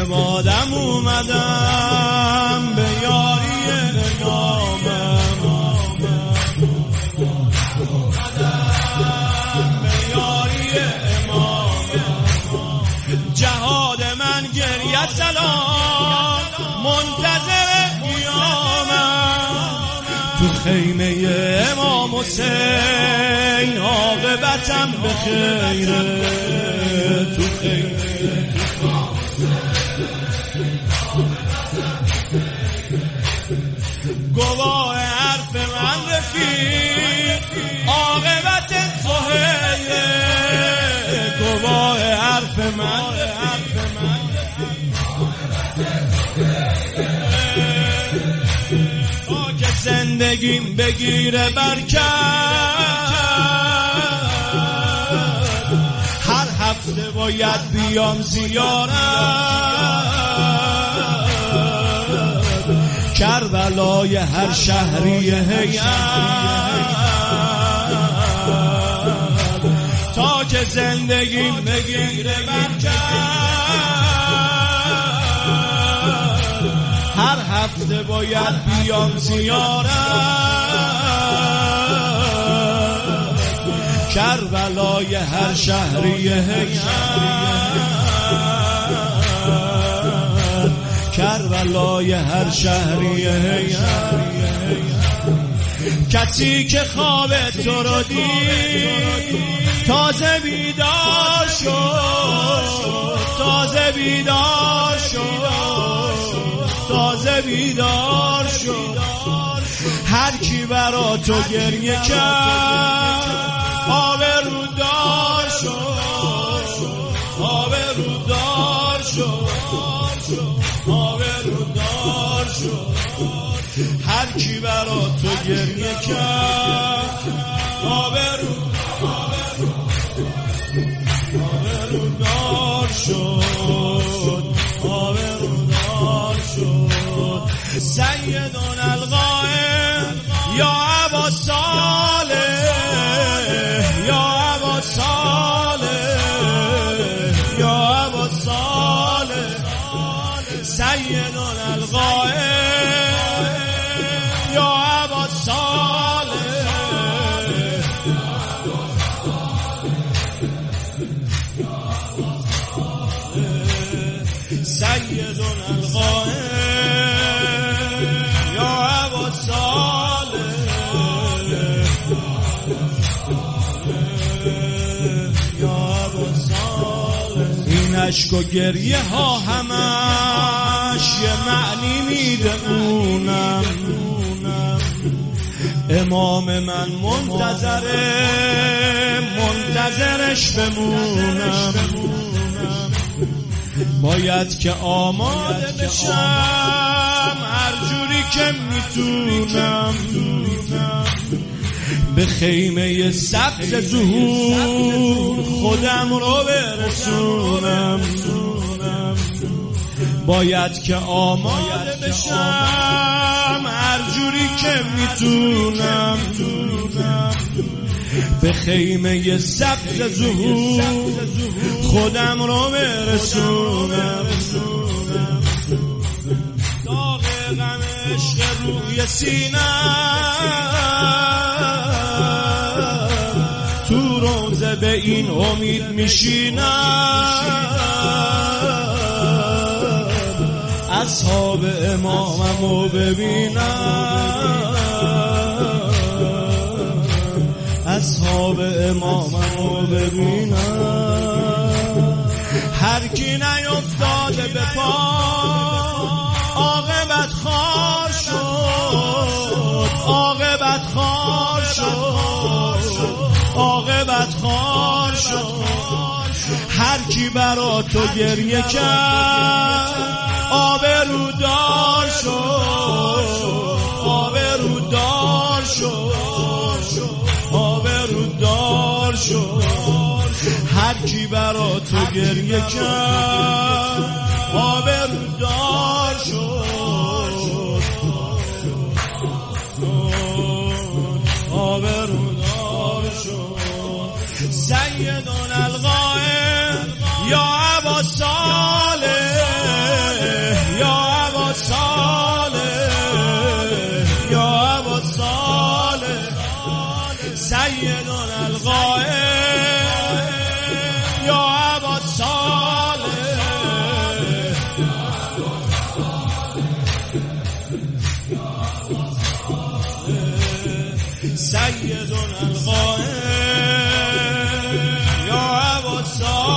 عبادم اومدم به یاری امامم، به یاری امامم. جهاد من گریه سلام منتظر قیامم، تو خیمه امام حسین عاقبتم به خیره، تو خیمه گواه حرف من رفیق عاقبت سهیله، گواه حرف من تا که زندگیم بگیره برکت، هر هفته باید بیام زیارت، کربلای هر شهری هیئت، تا که زندگیم بگیره برکت، هر هفته باید بیام زیارت، کربلای هر شهری هیئت، کربلای هر شهری هیئت. کسی که خواب تو رو دید تازه بیدار شد، تازه بیدار شد، تازه بیدار شد. هر کی برا تو گریه کرد آبرودار شد، آبرودار شد، آبرودار شد. هر کی برا تو گریه کرد آبرودار شد، آبرودار شد. سیدنا القائم یا ابا صالح، یا ابا صالح، یا ابا صالح. سیدنا القائم یا ابا صالح، سیدنا القائم یا ابا صالح، یا ابا صالح. این عشق و گریه ها همش یه معنی میده اونم، امام من منتظرش بمونم. باید که آماده بشم هر جوری که میتونم، به خیمه سبز ظهور خودم رو برسونم. باید که آماده بشم هر جوری که میتونم، به خیمه سبز ظهور خودم رو برسونم. داغ غم عشق روی سینم، تو روزه به این امید میشینم. اصحاب امامم رو ببینم، اصحاب امامم رو ببینم. هر کی نیفتاده به پا عاقبت خوار شد، عاقبت خوار شد، عاقبت خوار شد. هر کی برا تو گریه کرد آبرودار شد، آبرودار شد، آبرودار شد. هر کی برا تو گریه کرد آبرودار شد، آبرودار شد. سیدنا القائم یا ابا صالح، سيدنا الغائب يا أبا صالح سيدنا الغائب يا أبا صالح